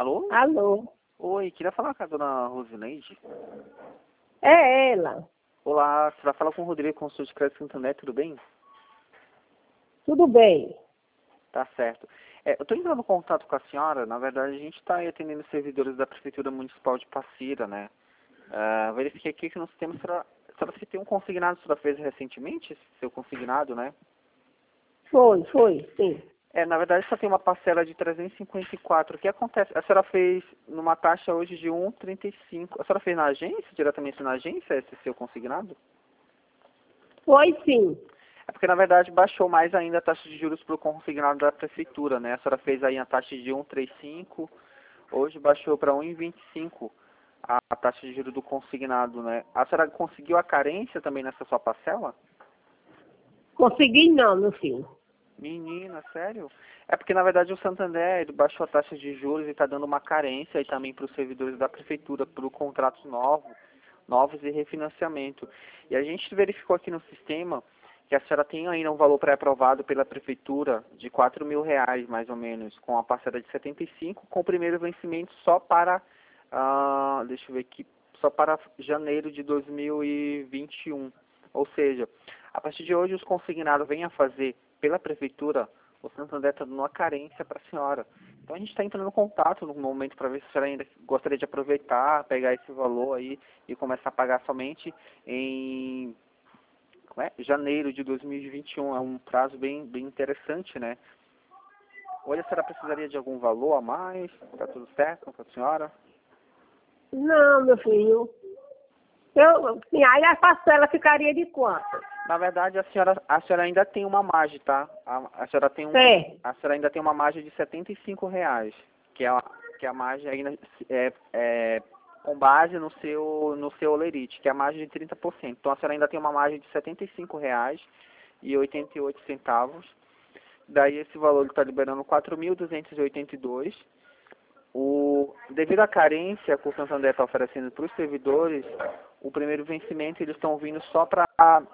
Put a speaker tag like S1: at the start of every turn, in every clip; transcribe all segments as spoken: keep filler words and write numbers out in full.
S1: Alô?
S2: Alô?
S1: Oi, queria falar com a dona Rosineide.
S2: É ela.
S1: Olá, você vai falar com o Rodrigo, consultor de crédito Santander, tudo bem?
S2: Tudo bem.
S1: Tá certo. É, eu estou entrando em contato com a senhora, na verdade a gente está atendendo servidores da Prefeitura Municipal de Passira, né? Uh, verifiquei aqui que no sistema, será, será que tem um consignado que a senhora fez recentemente, seu consignado, né?
S2: Foi, foi, sim.
S1: É, na verdade só tem uma parcela de trezentos e cinquenta e quatro. O que acontece? A senhora fez numa taxa hoje de um vírgula trinta e cinco. A senhora fez na agência, diretamente na agência, esse seu consignado?
S2: Foi, sim.
S1: É porque na verdade baixou mais ainda a taxa de juros para o consignado da prefeitura, né? A senhora fez aí a taxa de um vírgula trinta e cinco, hoje baixou para um vírgula vinte e cinco a, a taxa de juros do consignado, né? A senhora conseguiu a carência também nessa sua parcela?
S2: Consegui não, meu filho.
S1: Menina, sério? É porque, na verdade, o Santander ele baixou a taxa de juros e está dando uma carência aí também para os servidores da prefeitura, para contratos novos, novos e refinanciamento. E a gente verificou aqui no sistema que a senhora tem ainda um valor pré-aprovado pela prefeitura de quatro mil reais, mais ou menos, com a parcela de setenta e cinco, com o primeiro vencimento só para, ah, deixa eu ver aqui, só para janeiro de dois mil e vinte e um. Ou seja, a partir de hoje os consignados vêm a fazer pela prefeitura, o Santander está dando uma carência para a senhora. Então a gente está entrando em contato no momento para ver se a senhora ainda gostaria de aproveitar, pegar esse valor aí e começar a pagar somente em como é? janeiro de dois mil e vinte e um. É um prazo bem, bem interessante, né? Olha, a senhora precisaria de algum valor a mais? Está tudo certo com a senhora?
S2: Não, meu filho. Eu, sim, aí a parcela ficaria de quanto?
S1: Na verdade, a senhora, a senhora ainda tem uma margem, tá? A, a senhora tem um,
S2: É.
S1: a senhora ainda tem uma margem de setenta e cinco reais, que é a, que é a margem ainda é, é, com base no seu no seu olerite, que é a margem de trinta por cento. Então a senhora ainda tem uma margem de setenta e cinco reais e oitenta e oito centavos. Daí esse valor está liberando quatro mil duzentos e oitenta e dois. O, devido à carência que o Santander está oferecendo para os servidores, o primeiro vencimento eles estão vindo só para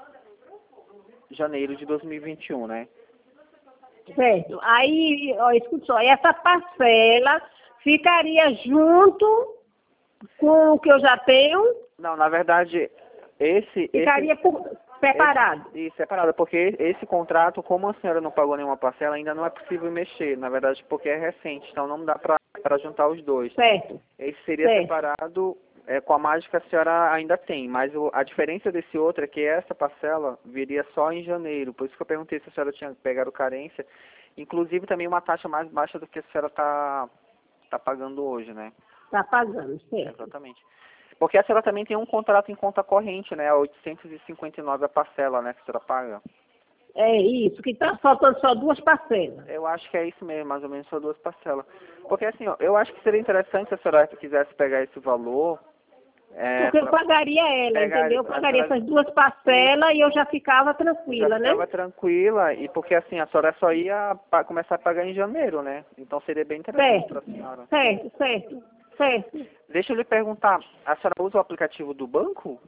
S1: janeiro de dois mil e vinte e um, né?
S2: Certo. Aí, ó, escuta só, essa parcela ficaria junto com o que eu já tenho?
S1: Não, na verdade, esse...
S2: Ficaria
S1: esse,
S2: por, separado?
S1: Esse, isso, separado, porque esse contrato, como a senhora não pagou nenhuma parcela, ainda não é possível mexer, na verdade, porque é recente, então não dá para juntar os dois.
S2: Certo.
S1: Esse seria
S2: Certo.
S1: separado é, com a margem que a senhora ainda tem, mas o, a diferença desse outro é que essa parcela viria só em janeiro, por isso que eu perguntei se a senhora tinha pegado carência, inclusive também uma taxa mais baixa do que a senhora está tá pagando hoje, né?
S2: Está pagando, certo.
S1: Exatamente. Porque a senhora também tem um contrato em conta corrente, né? oitocentos e cinquenta e nove a parcela, né? Que a senhora paga.
S2: É isso, que está faltando só duas parcelas.
S1: Eu acho que é isso mesmo, mais ou menos só duas parcelas. Porque assim, ó, eu acho que seria interessante se a senhora quisesse pegar esse valor. É,
S2: Porque eu pagaria ela,
S1: pegar,
S2: entendeu? Eu pagaria
S1: senhora,
S2: essas duas parcelas e eu já ficava tranquila,
S1: já ficava
S2: né?
S1: tranquila, e porque assim, a senhora só ia pa começar a pagar em janeiro, né? Então seria bem interessante para a
S2: Certo,
S1: senhora.
S2: certo, certo, certo.
S1: Deixa eu lhe perguntar, a senhora usa o aplicativo do banco?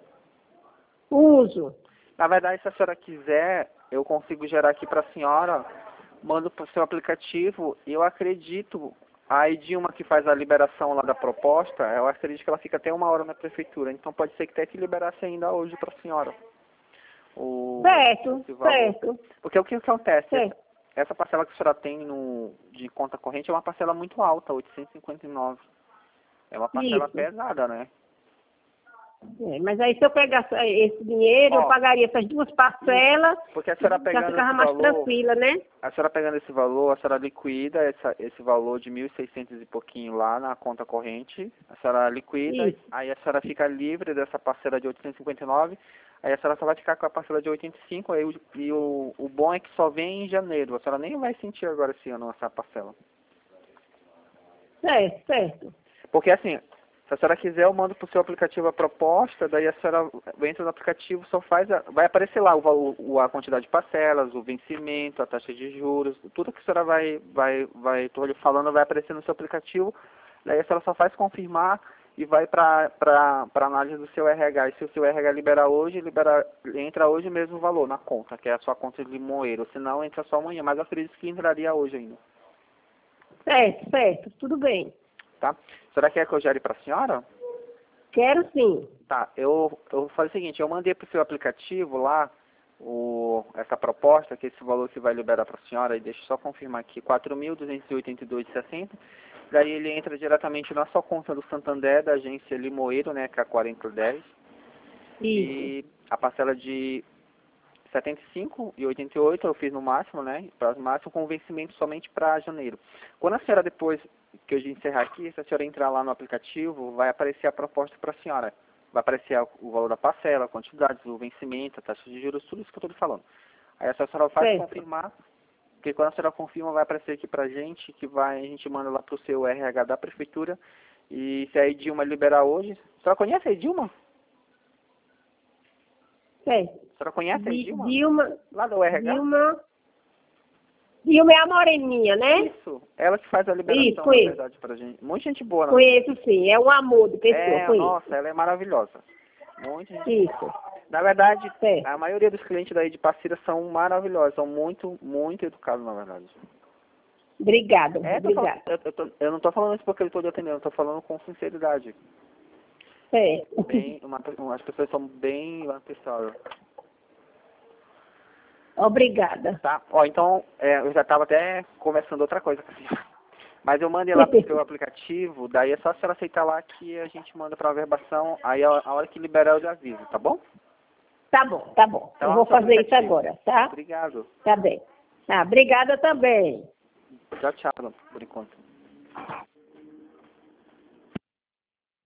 S2: Uso.
S1: Na verdade, se a senhora quiser, eu consigo gerar aqui para a senhora, mando para o seu aplicativo, e eu acredito, a Edilma que faz a liberação lá da proposta, eu acredito que ela fica até uma hora na prefeitura, então pode ser que até que liberasse ainda hoje para a senhora. O,
S2: Certo,
S1: esse valor.
S2: certo.
S1: Porque o que acontece?
S2: Certo.
S1: Essa parcela que a senhora tem no, de conta corrente é uma parcela muito alta, oitocentos e cinquenta e nove. É uma parcela
S2: Isso.
S1: pesada, né?
S2: É, mas aí se eu pegasse esse dinheiro,
S1: Ó,
S2: eu pagaria essas duas parcelas,
S1: porque a senhora
S2: já
S1: pegando
S2: ficava
S1: esse
S2: mais
S1: valor,
S2: tranquila, né?
S1: a senhora pegando esse valor, a senhora liquida essa, esse valor de mil e seiscentos e pouquinho lá na conta corrente, a senhora liquida,
S2: Isso.
S1: aí a senhora fica livre dessa parcela de oitocentos e cinquenta e nove, aí a senhora só vai ficar com a parcela de oitenta e cinco, aí o, e o, o bom é que só vem em janeiro, a senhora nem vai sentir agora esse ano essa parcela.
S2: Certo, certo.
S1: Porque assim, se a senhora quiser, eu mando para o seu aplicativo a proposta, daí a senhora entra no aplicativo, só faz, a, vai aparecer lá o, o, a quantidade de parcelas, o vencimento, a taxa de juros, tudo que a senhora vai, vai, vai, estou lhe falando, vai aparecer no seu aplicativo, daí a senhora só faz confirmar e vai para a análise do seu R H. E se o seu R H liberar hoje, libera, entra hoje mesmo o valor na conta, que é a sua conta de Limoeiro, senão entra só amanhã, mas eu acredito que entraria hoje ainda.
S2: Certo, certo. Tudo bem.
S1: tá? A senhora quer que eu gere para a senhora?
S2: Quero sim.
S1: Tá, eu, eu vou fazer o seguinte, eu mandei para o seu aplicativo lá, o, essa proposta, que é esse valor que vai liberar para a senhora, e deixa eu só confirmar aqui, quatro mil duzentos e oitenta e dois reais e sessenta centavos. Daí ele entra diretamente na sua conta do Santander, da agência Limoeiro, né, que é a quarenta dez.
S2: Isso.
S1: E a parcela de setenta e cinco e oitenta e oito eu fiz no máximo, né, prazo máximo, com vencimento somente para janeiro. Quando a senhora, depois que eu encerrar aqui, se a senhora entrar lá no aplicativo, vai aparecer a proposta para a senhora. Vai aparecer o valor da parcela, a quantidade, o vencimento, a taxa de juros, tudo isso que eu estou lhe falando. Aí a senhora faz
S2: Certo.
S1: confirmar, porque quando a senhora confirma, vai aparecer aqui pra gente, que vai, a gente manda lá pro seu R H da prefeitura, e se a Edilma liberar hoje... A senhora conhece a Edilma?
S2: Certo.
S1: A senhora conhece a
S2: Di-
S1: Edilma?
S2: Dilma,
S1: Lá do R H?
S2: Dilma, Dilma é a moreninha, né?
S1: Isso, ela que faz a liberação,
S2: Isso,
S1: na
S2: conheço.
S1: verdade, pra gente. Muita gente boa, não.
S2: Conheço sim, é um amor de pessoa,
S1: É,
S2: conheço.
S1: nossa, ela é maravilhosa. Muita gente.
S2: Isso.
S1: Na verdade,
S2: Certo.
S1: a maioria dos clientes daí de Passira são maravilhosos, são muito, muito educados, na verdade.
S2: Obrigada,
S1: É, tô falando,
S2: obrigada.
S1: eu, eu, tô- eu não tô falando isso porque eu estou lhe atendendo, eu tô falando com sinceridade.
S2: Certo.
S1: Bem, uma, uma- as pessoas são bem pessoal.
S2: Obrigada.
S1: Tá? Ó, então, é, eu já estava até conversando outra coisa com a senhora. Mas eu mandei lá pro seu aplicativo, daí é só a senhora aceitar lá que a gente manda para a verbação, aí a, a hora que liberar eu lhe aviso, tá bom?
S2: Tá bom, tá bom.
S1: Então,
S2: Eu vou
S1: seu
S2: fazer isso
S1: aplicativo.
S2: agora, tá?
S1: Obrigado.
S2: Tá bem. Tá, obrigada também.
S1: Tchau, tchau, por enquanto.